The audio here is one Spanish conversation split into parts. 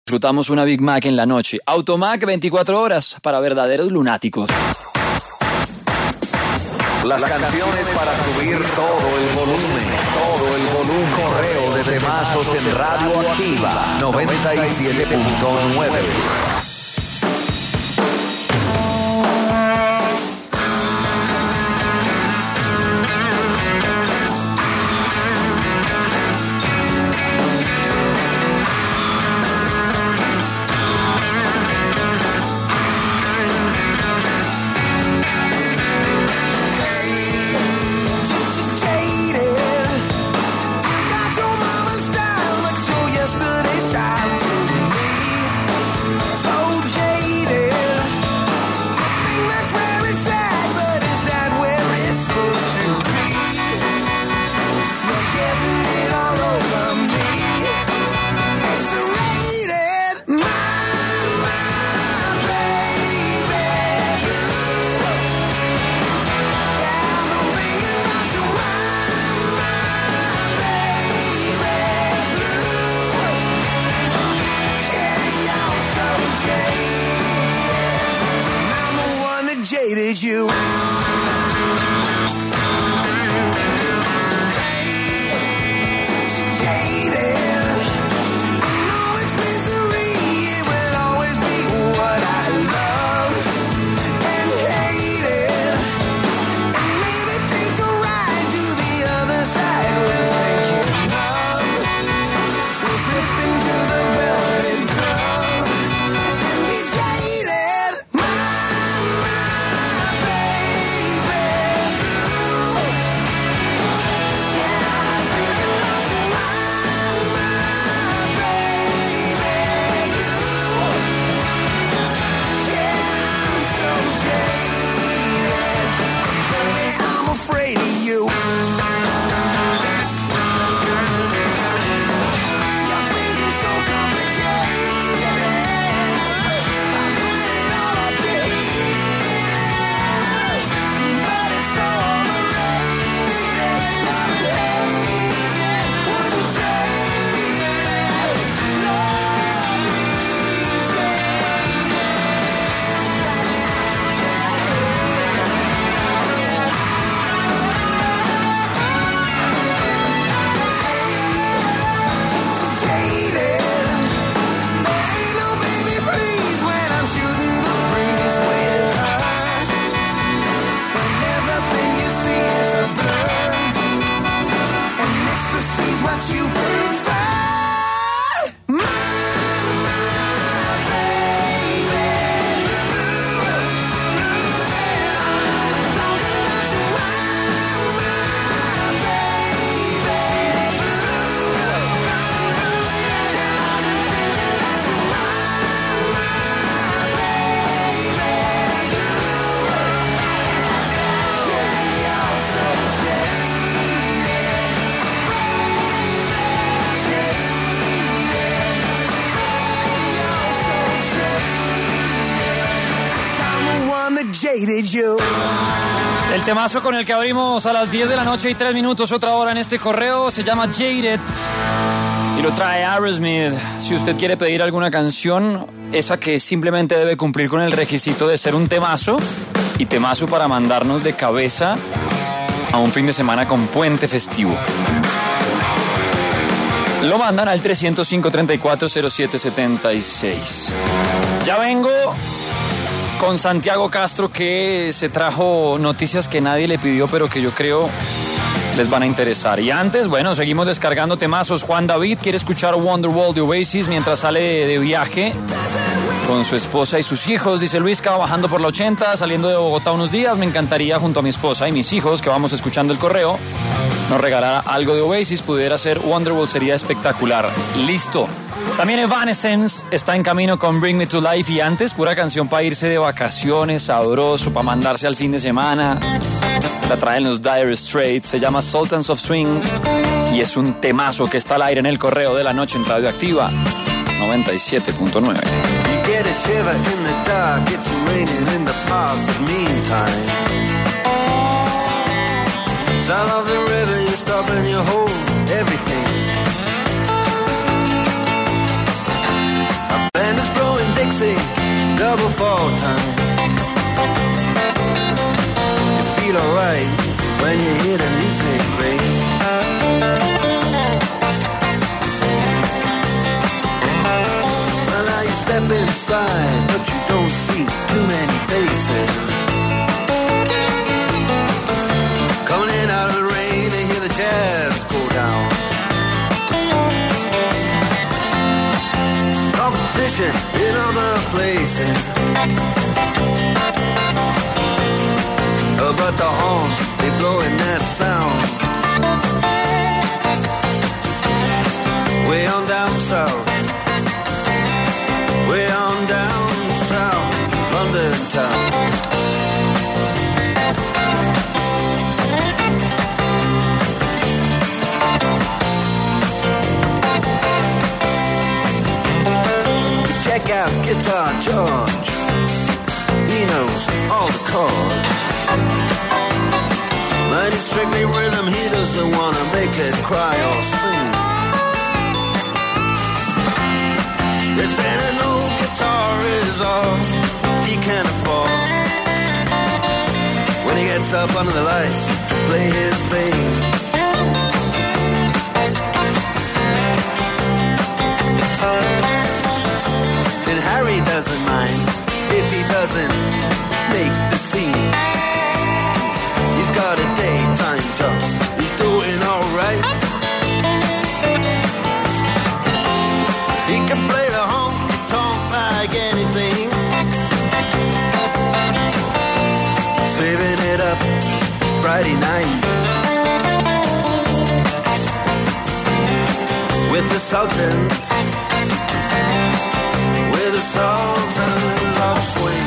Disfrutamos una Big Mac en la noche. Automac 24 horas para verdaderos lunáticos. Las canciones para subir todo el volumen. Correo de temazos en Radio Activa 97.9. Jaded you. El temazo con el que abrimos a las 10 de la noche y 3 minutos, otra hora en este correo, se llama Jaded y lo trae Aerosmith. Si usted quiere pedir alguna canción, esa que simplemente debe cumplir con el requisito de ser un temazo y temazo para mandarnos de cabeza a un fin de semana con puente festivo. Lo mandan al 305-340776. Ya vengo con Santiago Castro, que se trajo noticias que nadie le pidió, pero que yo creo les van a interesar. Y antes, bueno, seguimos descargando temazos. Juan David quiere escuchar Wonderwall de Oasis mientras sale de viaje con su esposa y sus hijos. Dice Luisca, bajando por la 80, saliendo de Bogotá unos días. Me encantaría, junto a mi esposa y mis hijos, que vamos escuchando el correo, nos regalara algo de Oasis. Pudiera ser Wonderwall, sería espectacular. Listo. También Evanescence está en camino con Bring Me to Life, y antes, pura canción para irse de vacaciones, sabroso, para mandarse al fin de semana. La traen los Dire Straits, se llama Sultans of Swing y es un temazo que está al aire en el correo de la noche en Radio Activa 97.9. outside, but you don't see too many faces. Coming in out of the rain, they hear the jazz go down. Competition in other places, but the horns, they blowing that sound. Way on down south, way on down south, London town. Check out Guitar George, he knows all the chords. But it's strictly rhythm, he doesn't want to make it cry or sing. If an old guitar is all he can afford, when he gets up under the lights to play his thing, and Harry doesn't mind if he doesn't make the scene. He's got a daytime job, he's doing alright. He can play the honky-tonk like anything, saving it up Friday night with the Sultans, with the Sultans of Swing.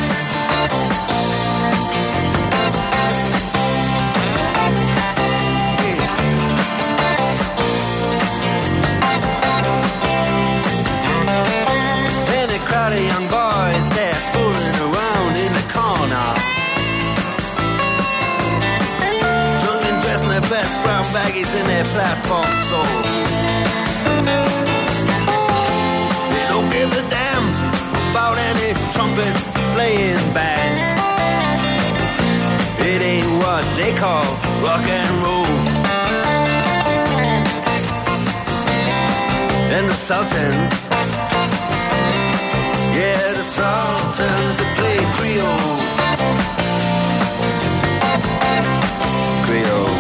Crowd of young boys, they're fooling around in the corner, drunk and dressed in their best brown baggies in their platform soles. They don't give a damn about any trumpet playing band. It ain't what they call rock and roll. And the Sultans, yeah, the Sultans that play Creole. Creole.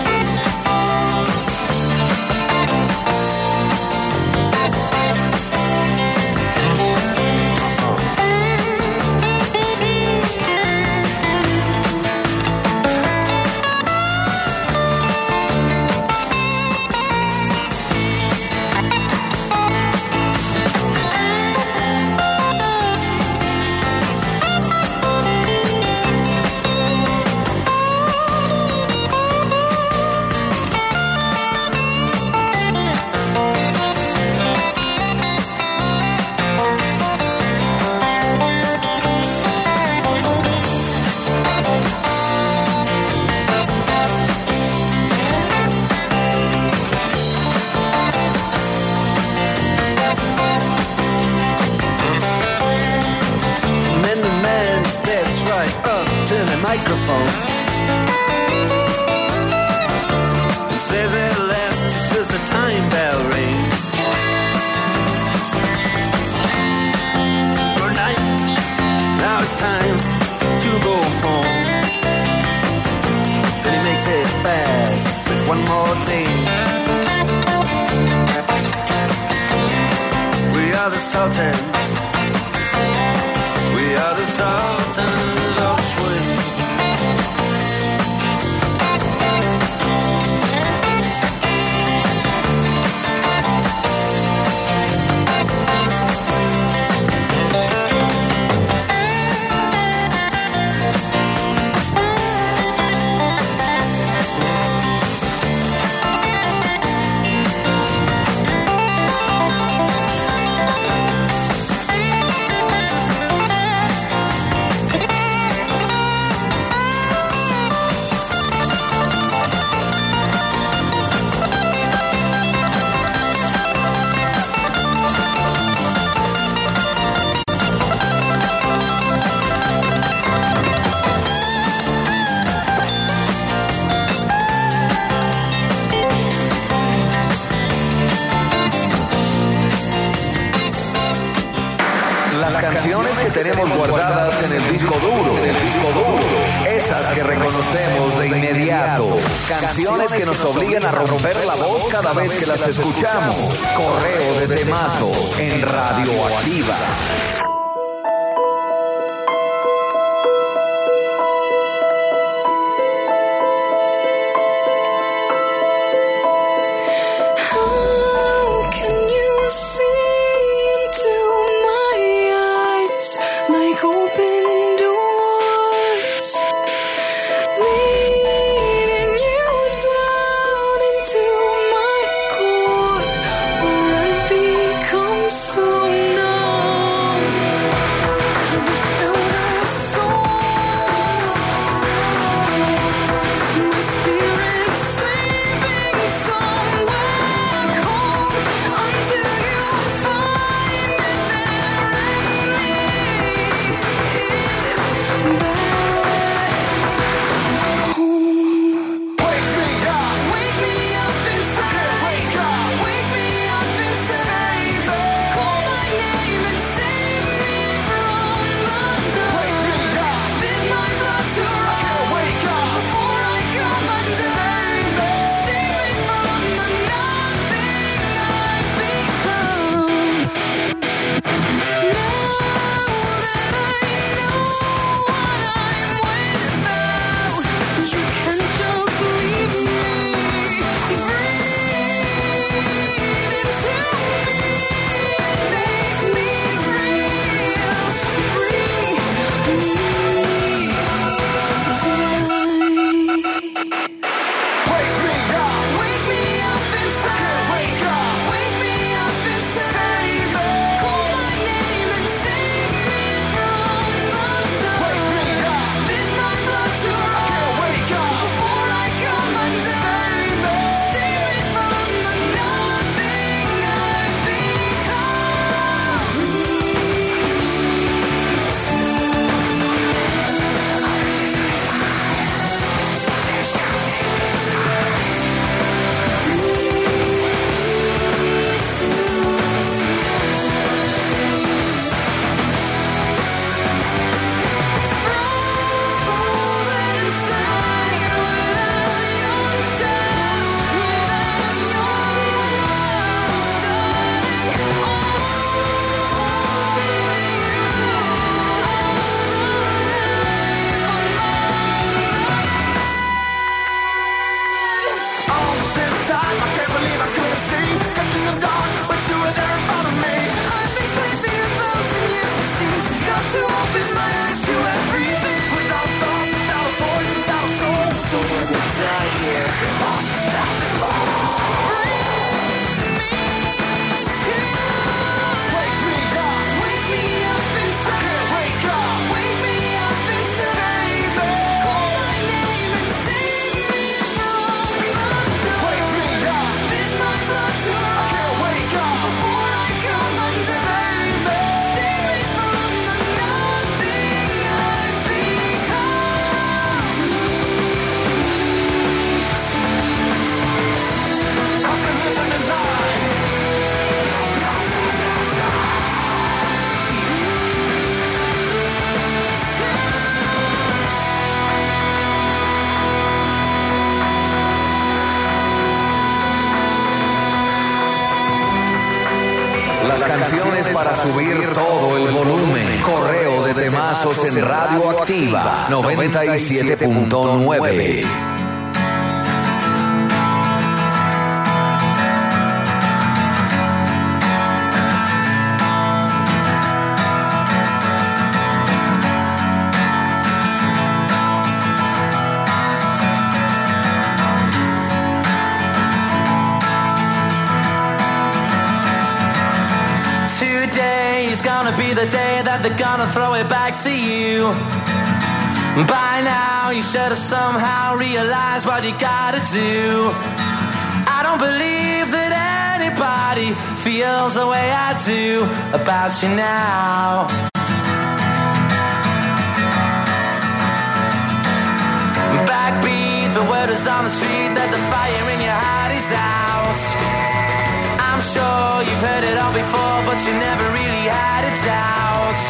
Microphone and says at last, just as the time bell rings, good night, now it's time to go home. Then he makes it fast with one more thing. We are the Sultans, we are the Sultans of Swing. Las canciones que tenemos guardadas en el disco duro. Esas que reconocemos de inmediato. Canciones que nos obligan a romper la voz cada vez que las escuchamos. Correo de temazos en Radioactiva. Canciones para subir todo el volumen. Correo de temazos en Radioactiva 97.9. Be the day that they're gonna throw it back to you. By now you should have somehow realized what you gotta do. I don't believe that anybody feels the way I do about you now. Backbeat, the word is on the street that the fire in your heart is out. I'm sure you've heard it all before, but you never really had a doubt.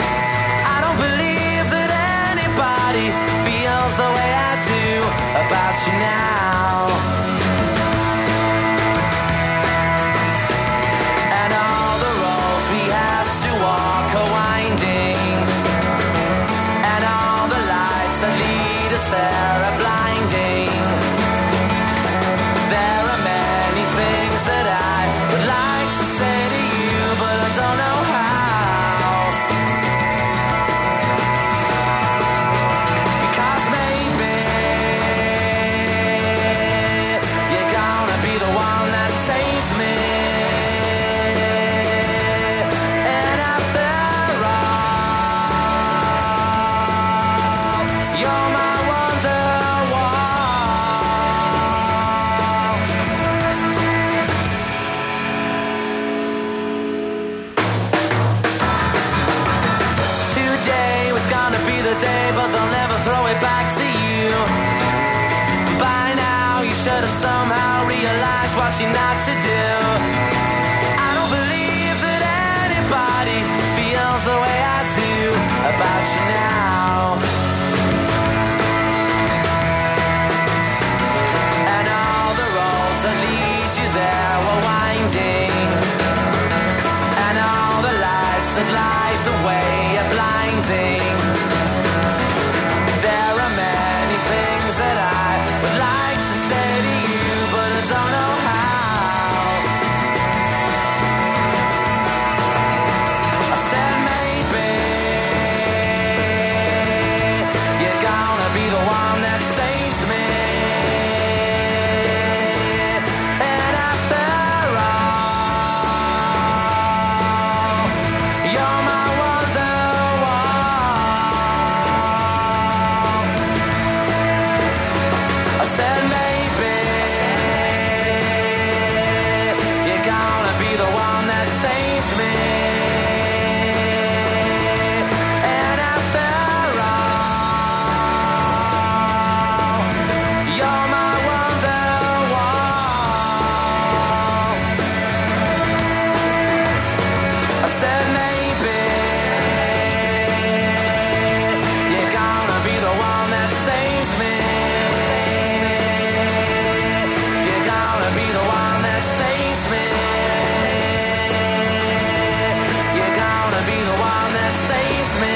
the day, but they'll never throw it back to you. By now, you should have somehow realized what you're not to do. I don't believe that anybody feels the way I do about you now. And all the roads that lead you there were winding, and all the lights that light the way are blinding. There are many things that I would like to say to you, but I don't know how. I said maybe you're gonna be the one that saves me. And after all, you're my wonderwall. I said maybe you're gonna be the one that saves me. And after all, you're my wonderwall. I said maybe you're gonna be the one that saves me. You're gonna be the one that saves me. You're gonna be the one that saves me.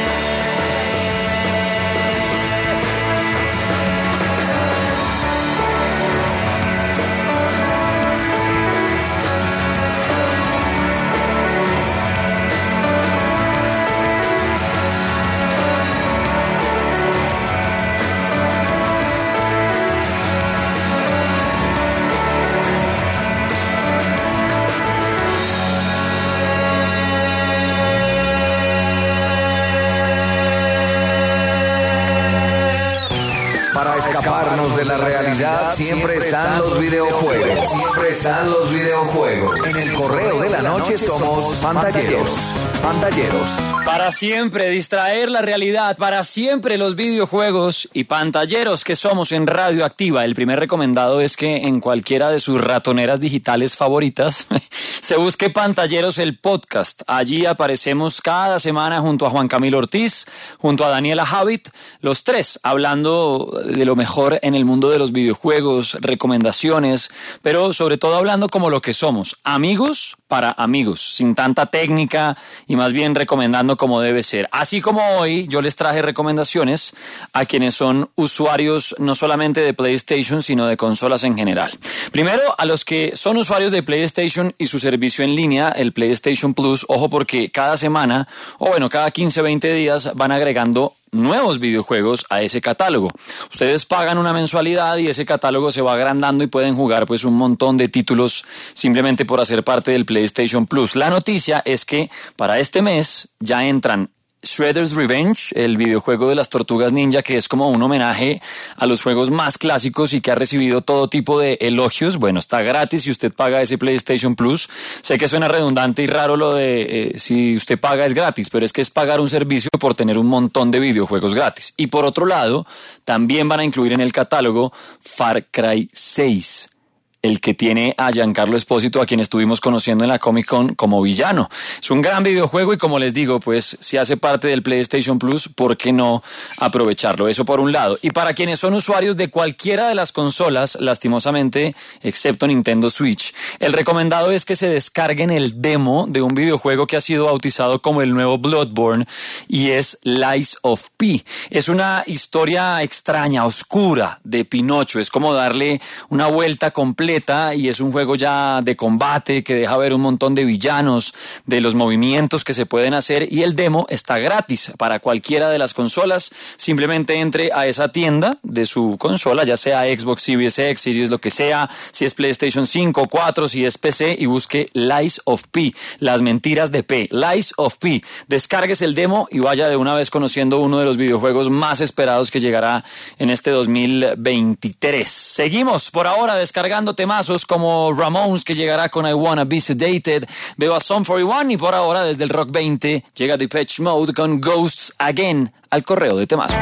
Para escaparnos de la realidad siempre están los videojuegos. Siempre están los videojuegos. En el correo de la noche somos pantalleros. Pantalleros. Para siempre distraer la realidad, para siempre los videojuegos y pantalleros que somos en Radioactiva. El primer recomendado es que en cualquiera de sus ratoneras digitales favoritas se busque Pantalleros el podcast. Allí aparecemos cada semana junto a Juan Camilo Ortiz, junto a Daniela Javit, los tres hablando de lo mejor en el mundo de los videojuegos, recomendaciones, pero sobre todo hablando como lo que somos, amigos para amigos, sin tanta técnica y más bien recomendando como debe ser. Así como hoy yo les traje recomendaciones a quienes son usuarios no solamente de PlayStation, sino de consolas en general. Primero, a los que son usuarios de PlayStation y su servicio en línea, el PlayStation Plus, ojo porque cada semana, o bueno, cada 15, 20 días van agregando nuevos videojuegos a ese catálogo. Ustedes pagan una mensualidad y ese catálogo se va agrandando y pueden jugar pues un montón de títulos simplemente por hacer parte del PlayStation Plus. La noticia es que para este mes ya entran Shredder's Revenge, el videojuego de las Tortugas Ninja, que es como un homenaje a los juegos más clásicos y que ha recibido todo tipo de elogios. Bueno, está gratis si usted paga ese PlayStation Plus. Sé que suena redundante y raro lo de si usted paga es gratis, pero es que es pagar un servicio por tener un montón de videojuegos gratis. Y por otro lado, también van a incluir en el catálogo Far Cry 6. El que tiene a Giancarlo Espósito, a quien estuvimos conociendo en la Comic Con como villano. Es un gran videojuego y como les digo, pues si hace parte del PlayStation Plus, ¿por qué no aprovecharlo? Eso por un lado. Y para quienes son usuarios de cualquiera de las consolas, lastimosamente, excepto Nintendo Switch, el recomendado es que se descarguen el demo de un videojuego que ha sido bautizado como el nuevo Bloodborne y es Lies of P. Es una historia extraña, oscura de Pinocho. Es como darle una vuelta completa y es un juego ya de combate que deja ver un montón de villanos, de los movimientos que se pueden hacer y el demo está gratis para cualquiera de las consolas. Simplemente entre a esa tienda de su consola, ya sea Xbox Series X, Series lo que sea, si es PlayStation 5, 4, si es PC y busque Lies of P, las mentiras de P, Lies of P. Descárguese el demo y vaya de una vez conociendo uno de los videojuegos más esperados que llegará en este 2023. Seguimos por ahora descargando temazos como Ramones, que llegará con I Wanna Be Sedated. Veo a Sum 41 y por ahora desde el Rock 20 llega Depeche Mode con Ghosts Again al correo de temazos.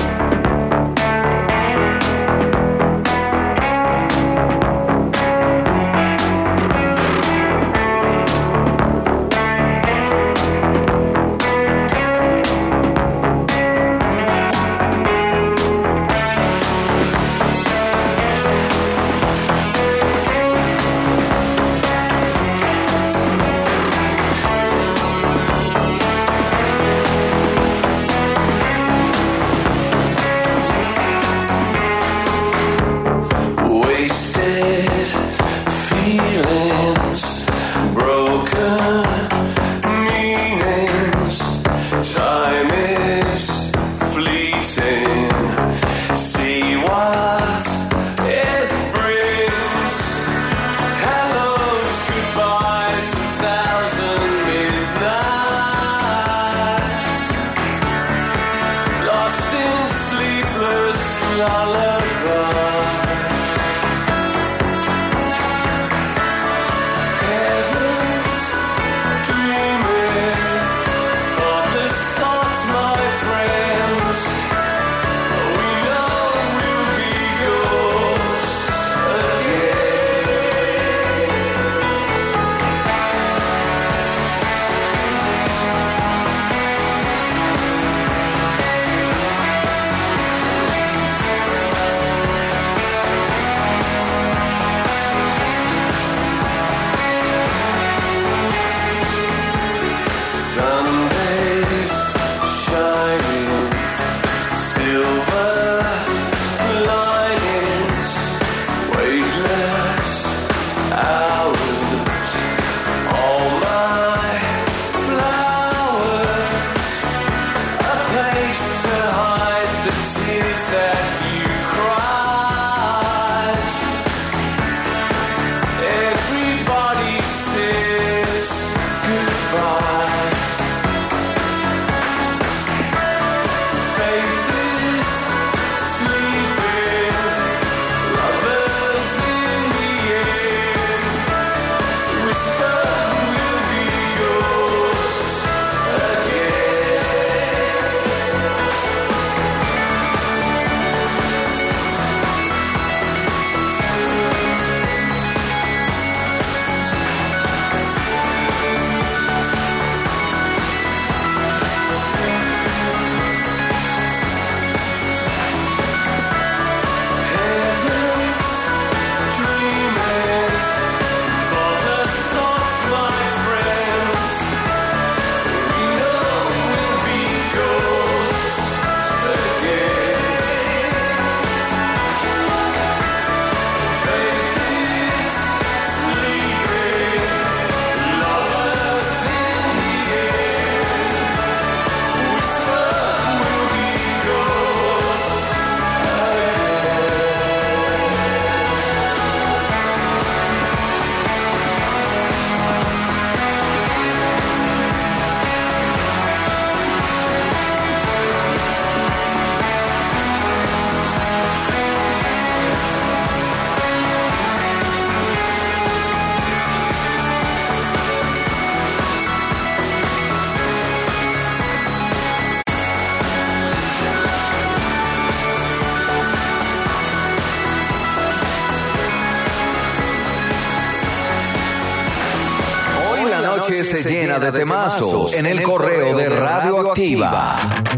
Se llena de temazos en el correo de Radioactiva.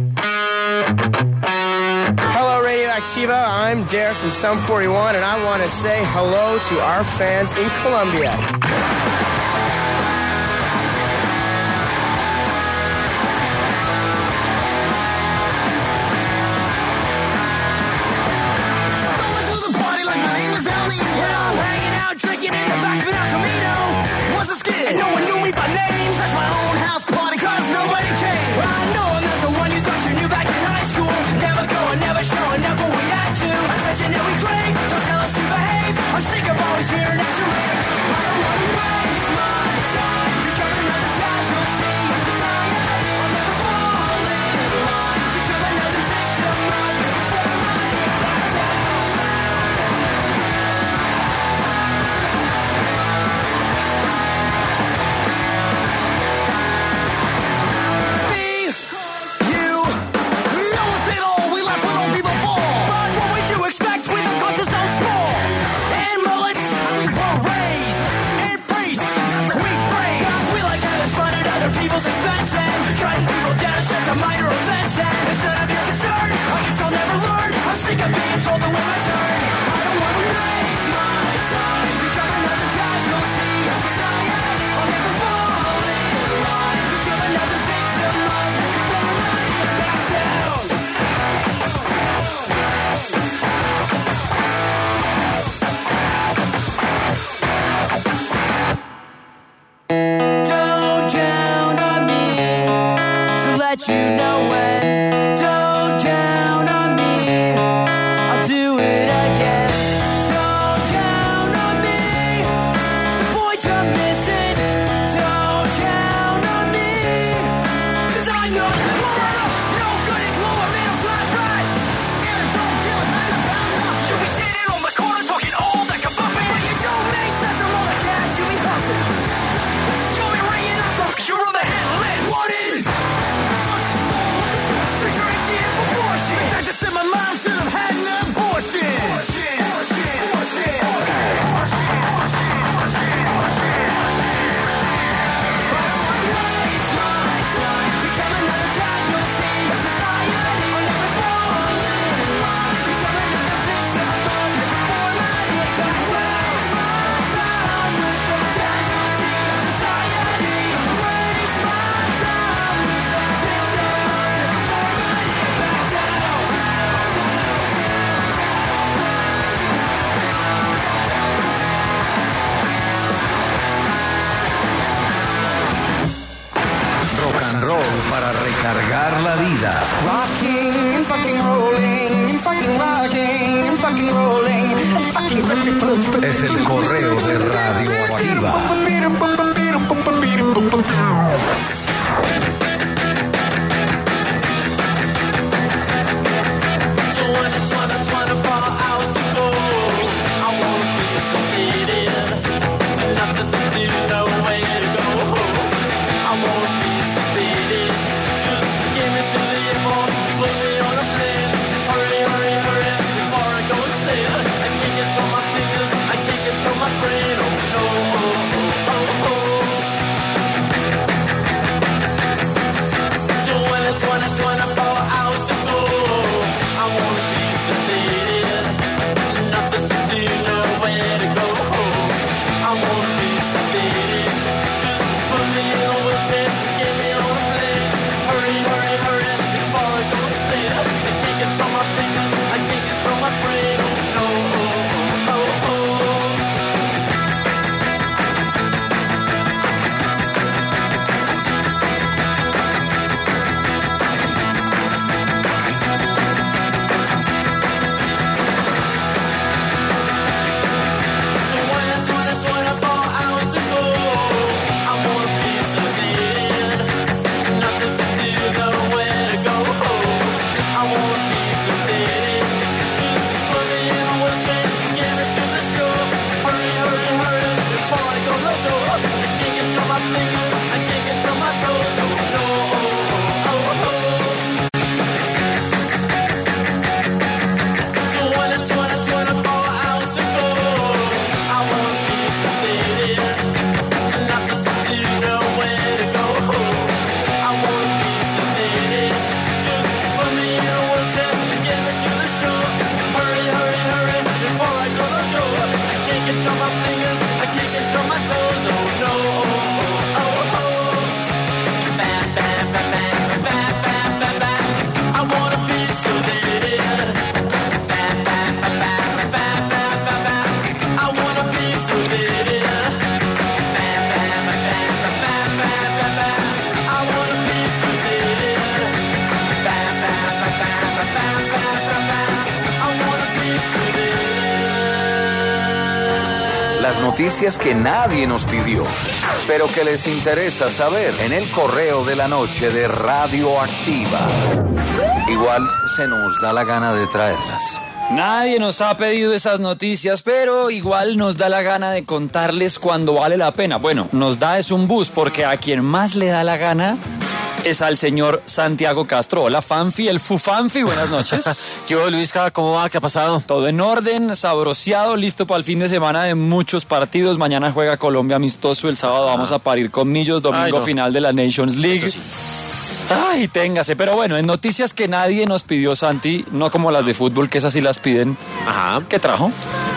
Hello, Radioactiva. I'm Derek from Sum 41, and I want to say hello to our fans in Colombia. Drinking in the back of an El Camino. What's the skin? No one knew me by name. Trashed my own house party cause nobody came. I know I'm not the one you thought you knew back in high school. Never going, never showing up when we had to. I'm such an every crave. Don't tell us to behave. I'm sick of always hearing that you rage. I don't want to rage. when. Don't count on me, I'll do it again. Don't count on me, it's the point I'm missing. Don't count on me, 'cause I'm not no good at glue, I'm in a flashback. And don't give a thing about nothing. You'll be sitting on the corner talking all that kabuffin. But you don't make sense of all the cash you be huffing. You'll be ringing up folks, you're on the hit list. What is it? Drinking for bullshit. I just said my mom should have had an abortion. Bullshit, bullshit, bullshit, waste my time, become another casualty of society. I'll never fall in line, become another victim of it before my hit got waste my time with a casualty of society. Waste my time with a victim of it before my hit back down. Rock and roll para recargar la vida. Rocking and fucking rolling and fucking rocking and fucking rolling and fucking Es el correo de Radioactiva. Las noticias que nadie nos pidió, pero que les interesa saber en el correo de la noche de Radioactiva. Igual se nos da la gana de traerlas. Nadie nos ha pedido esas noticias, pero igual nos da la gana de contarles cuando vale la pena. Bueno, nos da es un bus, porque a quien más le da la gana es al señor Santiago Castro. Hola, Fanfi, el Fufanfi, buenas noches. ¿Qué hubo, Luisca? ¿Cómo va? ¿Qué ha pasado? Todo en orden, sabroseado, listo para el fin de semana de muchos partidos. Mañana juega Colombia amistoso, el sábado vamos a parir con Millos, domingo final de la Nations League. Ay, téngase. Pero bueno, en noticias que nadie nos pidió, Santi, no como las de fútbol, que esas sí las piden. Ajá. ¿Qué trajo?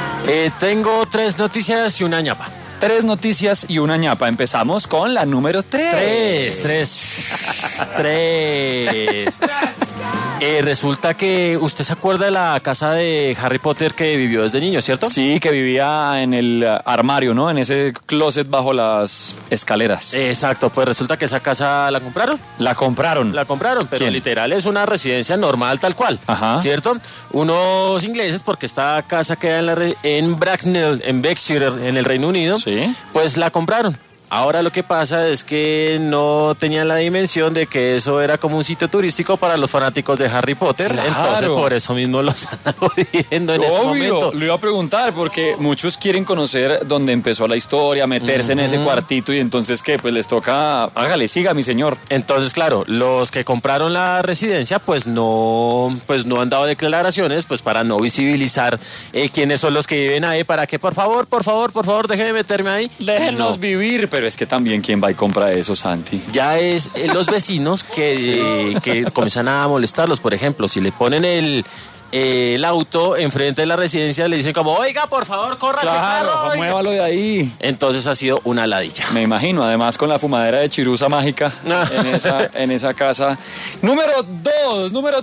Tengo 3 noticias y una ñapa. 3 noticias y una ñapa. Empezamos con la número 3. 3. Resulta que usted se acuerda de la casa de Harry Potter que vivió desde niño, ¿cierto? Sí, que vivía en el armario, ¿no? En ese closet bajo las escaleras. Exacto, pues resulta que esa casa la compraron. La compraron. La compraron, pero ¿Quién? literal es una residencia normal tal cual, Ajá. ¿cierto? Unos ingleses, porque esta casa queda en Bracknell, en Berkshire, en el Reino Unido, Sí. pues la compraron. Ahora lo que pasa es que no tenían la dimensión de que eso era como un sitio turístico para los fanáticos de Harry Potter. Claro. Entonces por eso mismo los están jodiendo en este momento. Lo iba a preguntar porque muchos quieren conocer dónde empezó la historia, meterse en ese cuartito y entonces ¿qué? Pues les toca, hágale, siga mi señor. Entonces, claro, los que compraron la residencia pues no han dado declaraciones pues para no visibilizar quiénes son los que viven ahí, para que por favor, deje de meterme ahí. Déjenos No. vivir, pero es que también ¿quién va y compra eso, Santi? Ya es los vecinos que comienzan a molestarlos. Por ejemplo, si le ponen el auto enfrente de la residencia, le dicen como, oiga, por favor, corra ese carro, Claro, oiga". muévalo de ahí. Entonces ha sido una ladilla. Me imagino, además con la fumadera de chirusa mágica en esa casa. Número 2. Número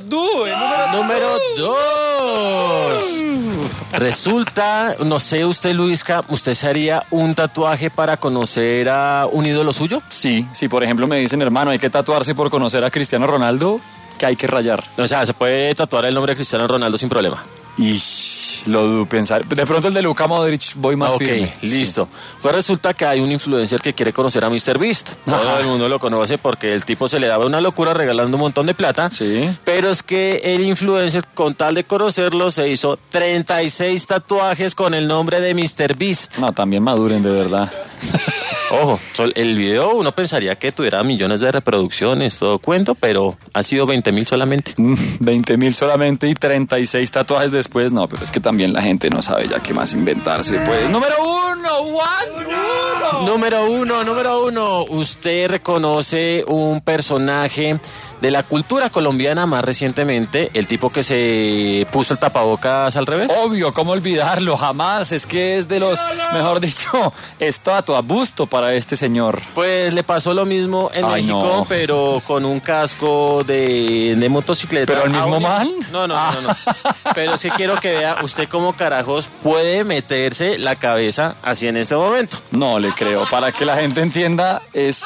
2. Resulta, no sé usted, Luisca, ¿usted se haría un tatuaje para conocer a un ídolo suyo? Sí, si por ejemplo me dicen, hermano, hay que tatuarse por conocer a Cristiano Ronaldo, que hay que rayar. O sea, se puede tatuar el nombre de Cristiano Ronaldo sin problema. Y lo dudo pensar. De pronto el de Luka Modric voy más Ok, firme. listo. Pues resulta que hay un influencer que quiere conocer a MrBeast. Todo Ajá. el mundo lo conoce porque el tipo se le daba una locura regalando un montón de plata. Sí. Pero es que el influencer, con tal de conocerlo, se hizo 36 tatuajes con el nombre de MrBeast. No, también maduren, de verdad. Ojo, el video uno pensaría que tuviera millones de reproducciones, todo cuento, pero ha sido 20,000 solamente. 20,000 solamente y 36 tatuajes después. No, pero es que también la gente no sabe ya qué más inventarse. Pues. Número 1, Número uno. ¿Usted reconoce un personaje de la cultura colombiana más recientemente, el tipo que se puso el tapabocas al revés? Obvio, ¿cómo olvidarlo? Jamás. Es que es de los, mejor dicho, estatua, busto para este señor. Pues le pasó lo mismo en Ay, México, no. pero con un casco de motocicleta. ¿Pero el mismo Audio. man? No. Pero es que quiero que vea usted cómo carajos puede meterse la cabeza así en este momento. No le creo. Para que la gente entienda,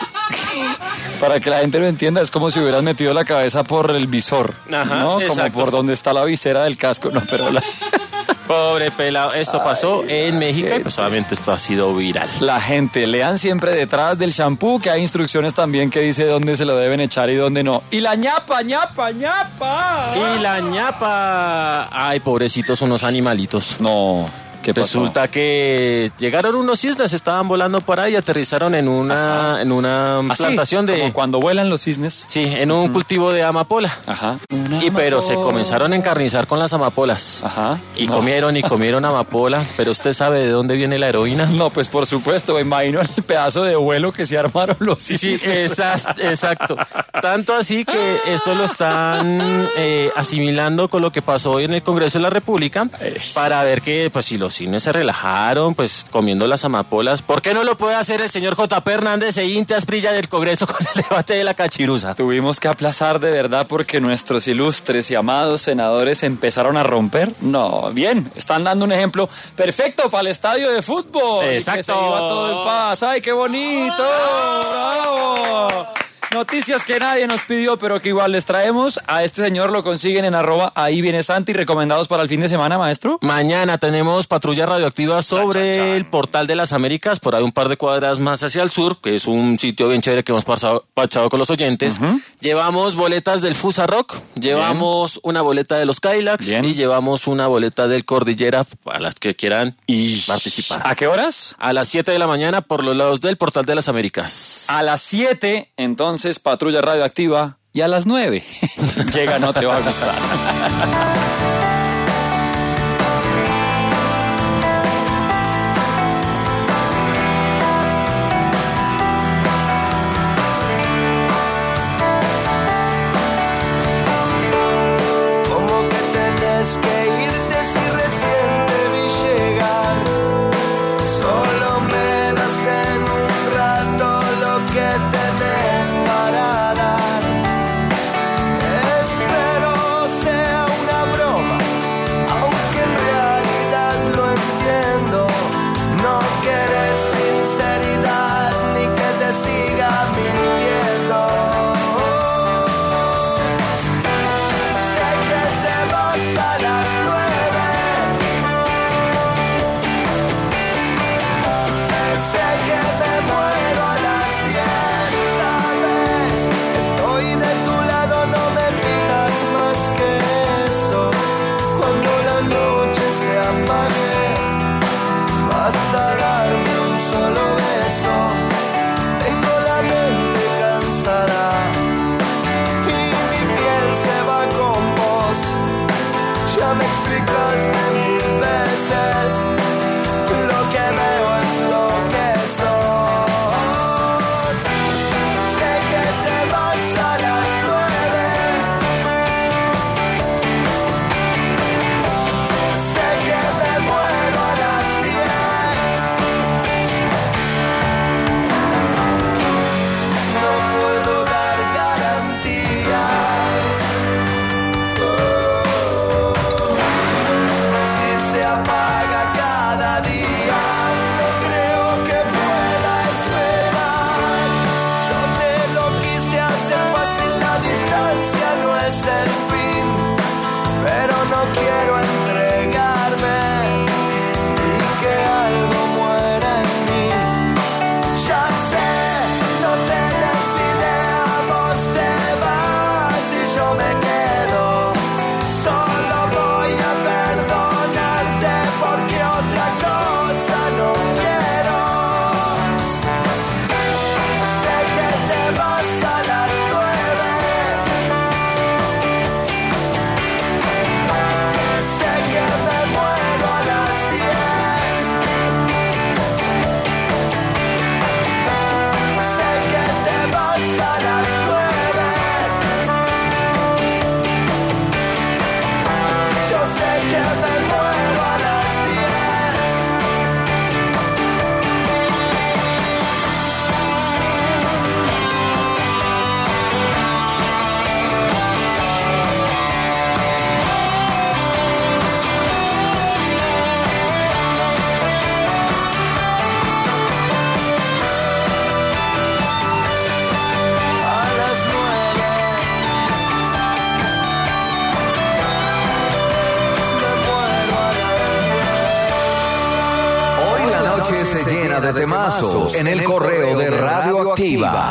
para que la gente lo entienda, es como si hubieras metido la cabeza por el visor. Ajá, ¿no? Como exacto. por donde está la visera del casco. No, pero Pobre pelado. Esto pasó en México y pues obviamente esto ha sido viral. la gente, lean siempre detrás del shampoo, que hay instrucciones también que dice dónde se lo deben echar y dónde no. Y la ñapa. Y la ñapa. Ay, pobrecitos unos animalitos. No, ¿qué pasó? Resulta que llegaron unos cisnes, estaban volando por ahí y aterrizaron en una Así, plantación de... como cuando vuelan los cisnes. Sí, en un cultivo de amapola. Ajá. Pero se comenzaron a encarnizar con las amapolas. Ajá. Y No. comieron amapola. Pero usted sabe de dónde viene la heroína. No, pues por supuesto, me imagino el pedazo de vuelo que se armaron los Sí, cisnes. exacto. Tanto así que esto lo están asimilando con lo que pasó hoy en el Congreso de la República para ver que, pues, si los cisnes se relajaron, pues, comiendo las amapolas. ¿Por qué no lo puede hacer el señor J.P. Hernández e Inti Asprilla del Congreso con el debate de la cachiruza? Tuvimos que aplazar de verdad porque nuestros ilustres y amados senadores empezaron a romper. No, bien, están dando un ejemplo perfecto para el estadio de fútbol. Exacto. Y que se iba todo en paz. ¡Ay, qué bonito! ¡Bravo! Noticias que nadie nos pidió, pero que igual les traemos. A este señor lo consiguen en @ ahí viene Santi, recomendados para el fin de semana, maestro. Mañana tenemos patrulla radioactiva sobre el Portal de las Américas, por ahí un par de cuadras más hacia el sur, que es un sitio bien chévere que hemos parchado con los oyentes. Llevamos boletas del Fusa Rock, llevamos una boleta de los Cadillacs Bien. y llevamos una boleta del Cordillera para las que quieran participar. ¿A qué horas? A las 7 de la mañana por los lados del Portal de las Américas. A las 7, entonces, patrulla radioactiva. Y a las 9, llega, no te va a gustar. Como que tenés que irte si recién te vi llegar. Solo me das en un rato lo que tenés para dar. Espero llena de temazos en el correo de Radioactiva.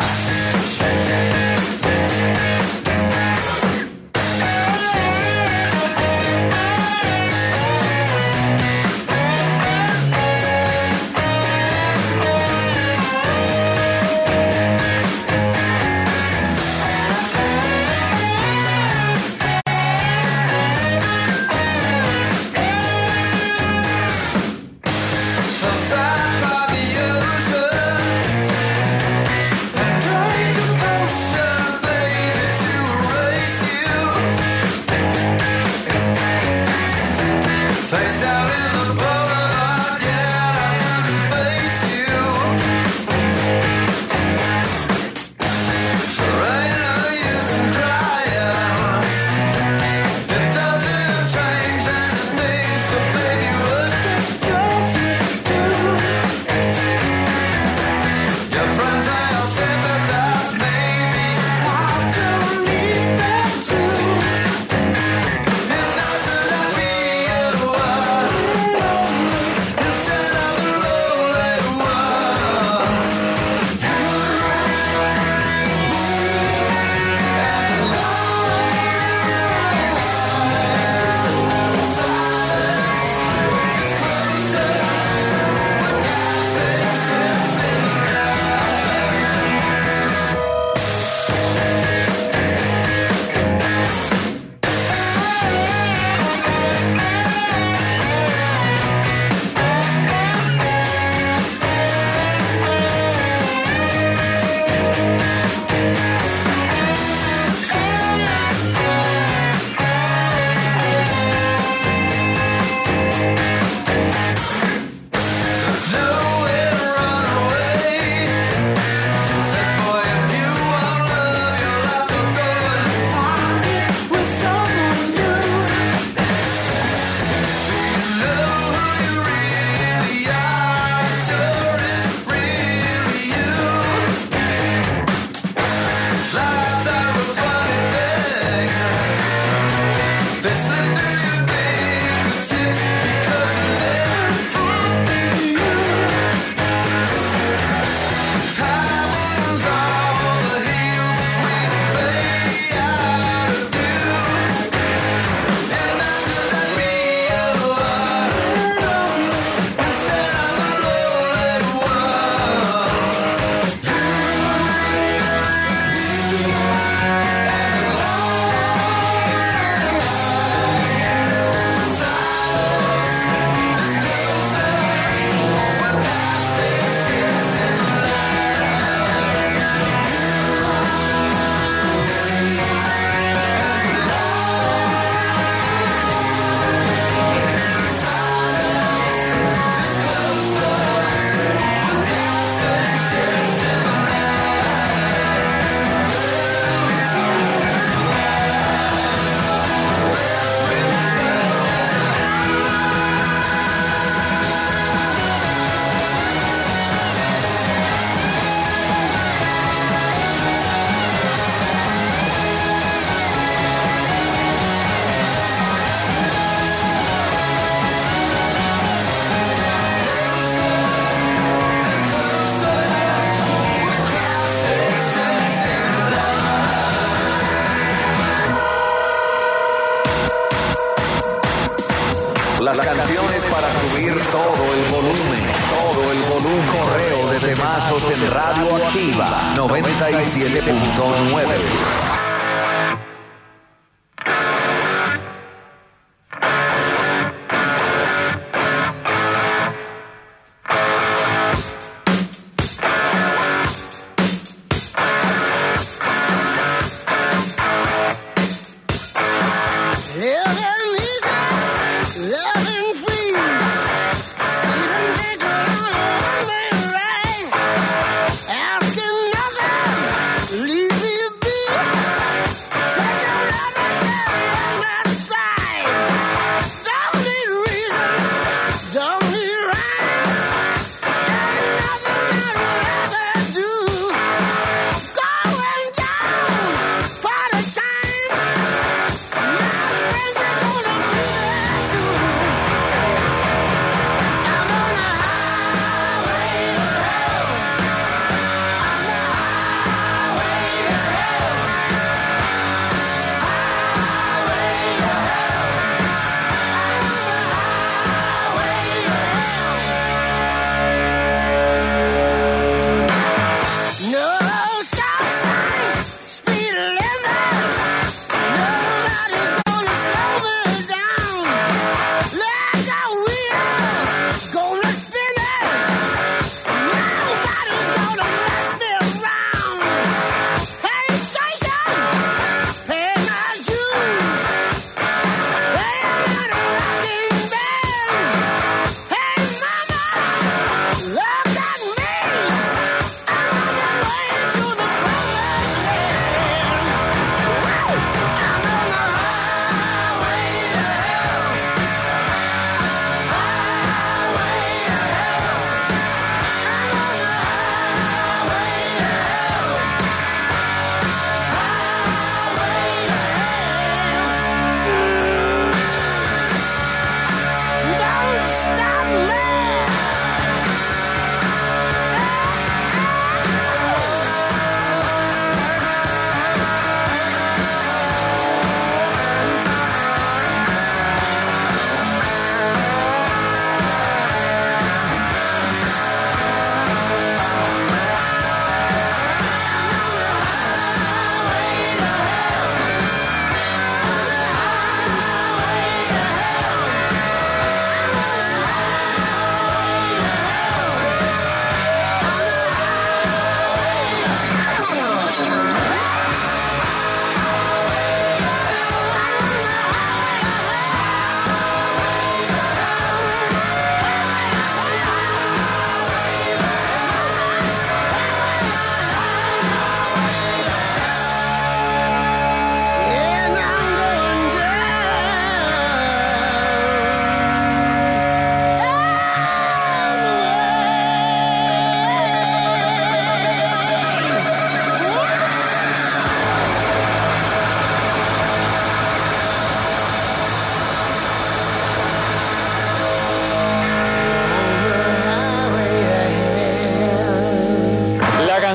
Las canciones para subir todo el volumen. Correo de temazos en Radioactiva 97.9.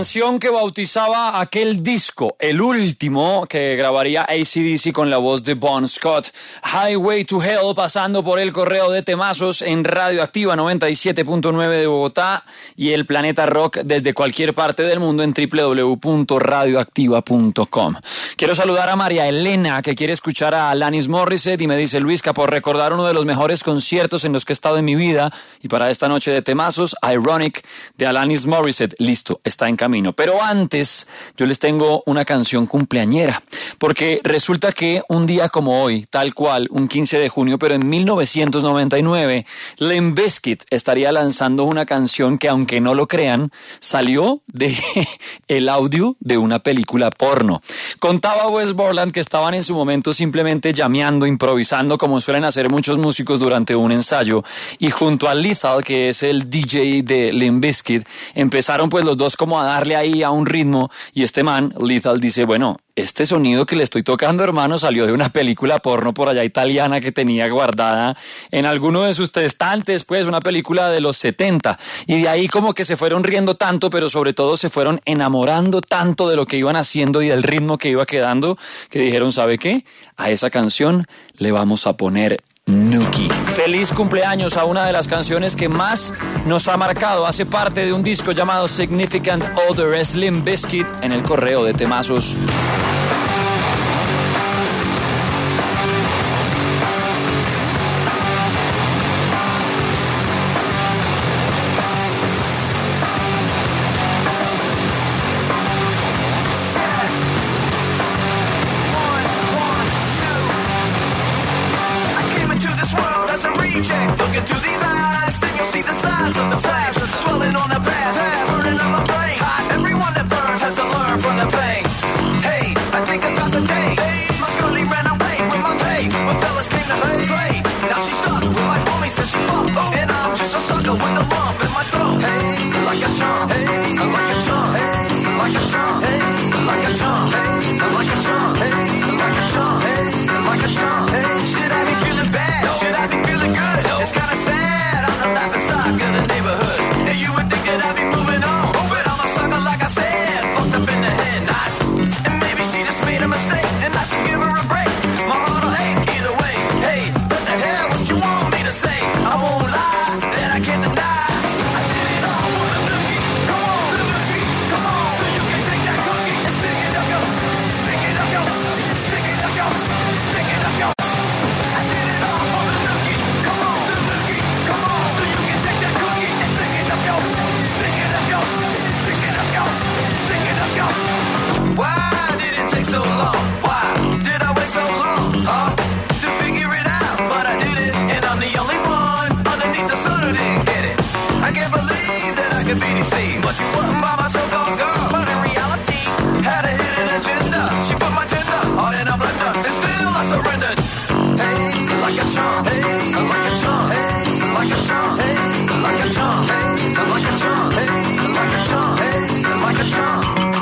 canción que bautizaba aquel disco, el último que grabaría AC/DC con la voz de Bon Scott. Highway to Hell, pasando por el correo de temazos en Radioactiva 97.9 de Bogotá y el Planeta Rock desde cualquier parte del mundo en www.radioactiva.com. Quiero saludar a María Elena, que quiere escuchar a Alanis Morissette, y me dice: Luisca, por recordar uno de los mejores conciertos en los que he estado en mi vida, y para esta noche de temazos, Ironic de Alanis Morissette. Listo, está en camino. Pero antes, yo les tengo una canción cumpleañera, porque resulta que un día como hoy, tal cual, un 15 de junio, pero en 1999, Limp Bizkit estaría lanzando una canción que, aunque no lo crean, salió de el audio de una película porno. Contaba Wes Borland que estaban en su momento simplemente llameando, improvisando, como suelen hacer muchos músicos durante un ensayo, y junto a Lethal, que es el DJ de Limp Bizkit, empezaron pues los dos como a darle ahí a un ritmo, y este man, Lethal, dice: bueno, este sonido que le estoy tocando, hermano, salió de una película porno por allá italiana que tenía guardada en alguno de sus estantes, pues una película de los 70, y de ahí como que se fueron riendo tanto, pero sobre todo se fueron enamorando tanto de lo que iban haciendo y del ritmo que iba quedando, que dijeron: ¿sabe qué? A esa canción le vamos a poner Nuki. Feliz cumpleaños a una de las canciones que más nos ha marcado. Hace parte de un disco llamado Significant Other, Limp Bizkit, en el correo de temazos. Look into these eyes, then you'll see the size of the flames dwelling on the past. It's burning on my brain. Everyone that burns has to learn from the pain. Hey, I think about the day my girlie ran away with my pay, but fellas came to play. Now she's stuck with my homies that she fucked, and I'm just a sucker with a lump in my throat. Hey, like a chump, hey, like a chump, hey, like a chump, hey, like a chump, hey, like a chump, hey, like a chump, hey, like a chump. Hey, should I be feeling bad? Should I be feeling good? It's kinda sad, I'm the laughing stock of the neighborhood. And you would think that I'd be moving on, but I'm a sucker like I said, fucked up in the head. And maybe she just made a mistake, and I should give her a break. My heart'll ache either way. Hey, what the hell, what you want me to say? I won't lie, that I can't deny. I did it all for the nookie. Come on, the nookie, come on. So you can take that cookie and stick it up, yo. Stick it up, yo. Stick it up, yo. Stick it up, yo. I did it all for the nookie. Come on, the nookie, come on. So you can take that cookie and stick it up, yo. Stick it up, yo. Stick it up, yo. Stick it up, yo. Why did it take so long? Why did I wait so long? Huh? To figure it out, but I did it, and I'm the only one underneath the sun who didn't get it. I can't believe that I could be deceived, but you wasn't by my so-called girl. But in reality, had a hidden agenda. She put my tender heart in a blender, and still I surrendered. Hey, like a chump, hey, like a chump, hey, like a chump, hey, like a chump, hey, like a chump, hey, like a chump, hey, like a chump.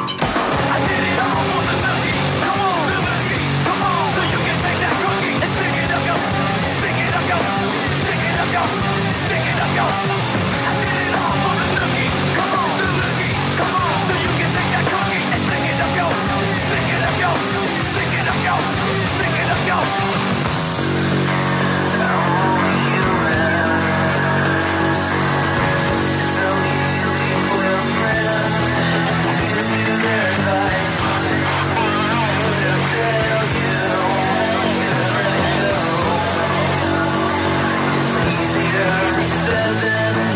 I did it all for the nookie. Come on, the nookie, come on. So you can take that cookie and stick it up, yo. Stick it up, yo. Stick it up, yo. Stick it up, yo. I did it all for the nookie. Come on, the nookie, come on. So you can take that cookie and stick it up, yo. Stick it up, yo. Stick it up, yo. Stick it up, yo. Easier said than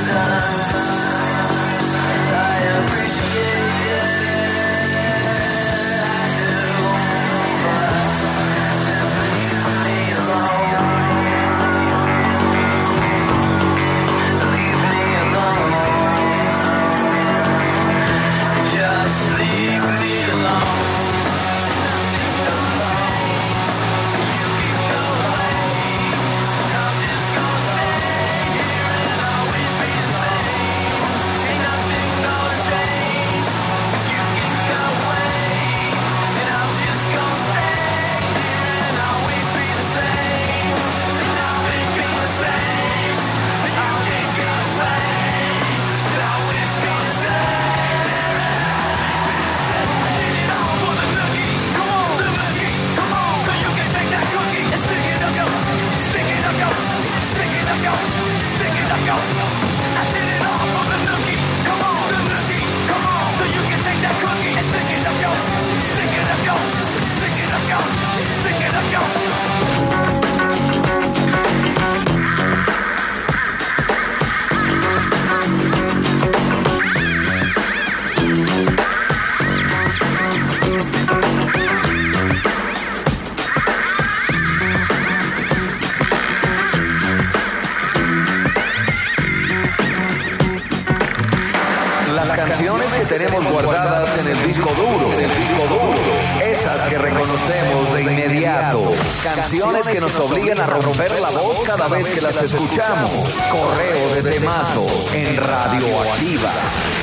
tenemos guardadas en el disco duro. Esas que reconocemos de inmediato. Canciones que nos obligan a romper la voz cada vez que las escuchamos. Correo de temazos en Radioactiva.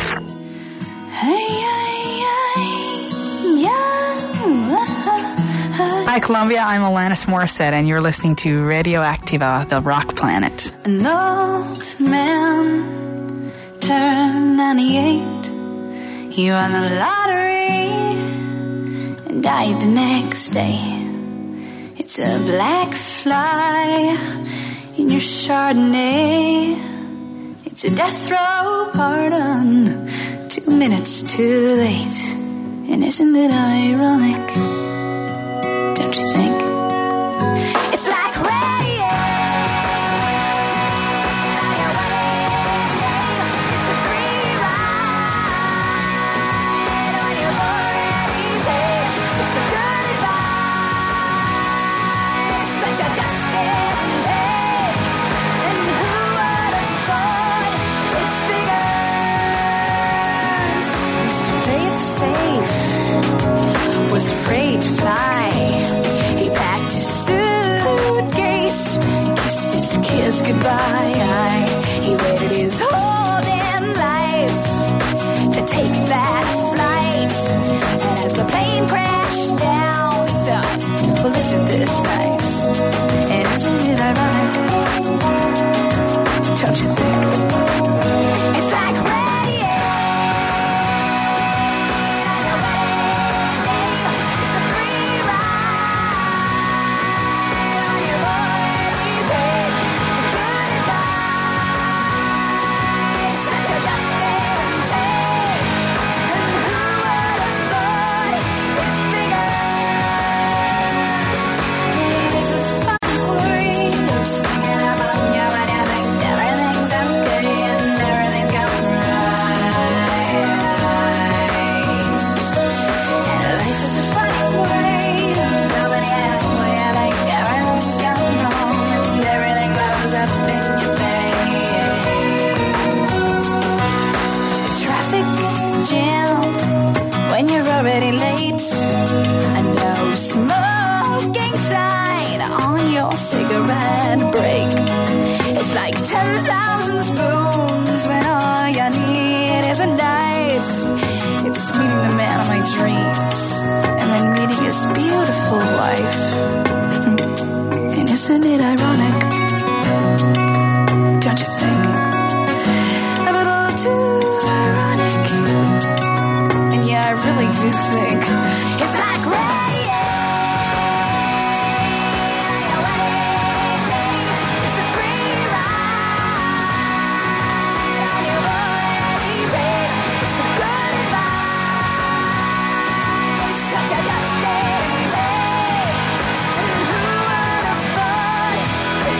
Hi, Columbia. I'm Alanis Morissette, and you're listening to Radioactiva, the rock planet. An old man turned 98. He won the lottery and died the next day. It's a black fly in your Chardonnay. It's a death row pardon, 2 minutes too late. And isn't it ironic? Don't you think? It's like rain on your wedding day. It's a free ride on your already paid. It's the good advice that you just didn't take. And who would have thought it figures? Used to play it safe, was afraid to fly. He packed his suitcase, kissed his kids goodbye. He waited his whole damn life to take that flight. And as the plane crashed down, he thought, well, isn't this nice? And isn't it ironic? Don't you think? It's like rain on your wedding day. It's a free ride on your already paid. The good advice that you just didn't take. And who would have thought it figures? This is fun for you. Singing up on your mind, I think everything's okay and everything's going right. And life is a funny way. Nobody has a way. I think everything's going wrong and everything blows up in your face. Traffic jam when you're already late. A no smoking sign on your cigarette break. It's like 10,000 spoons when all you need is a knife. It's meeting the man of my dreams and then meeting his beautiful wife. And isn't it ironic? Don't you think? A little too ironic. And yeah, I really do think it's like rain on your wedding day. It's a free ride on your already paid. It's the good advice that you just didn't take. And who would have thought it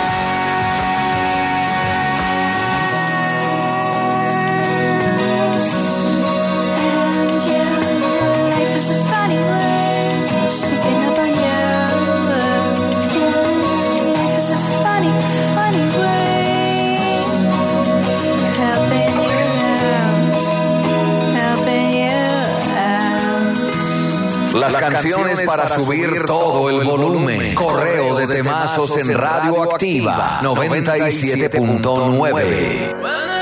figures? And yeah, life is a funny way, sneaking up on you. Yeah, life is a funny, funny way of helping you out, helping you out. Las canciones para subir todo el volumen. Correo de temazos en Radioactiva 97.9.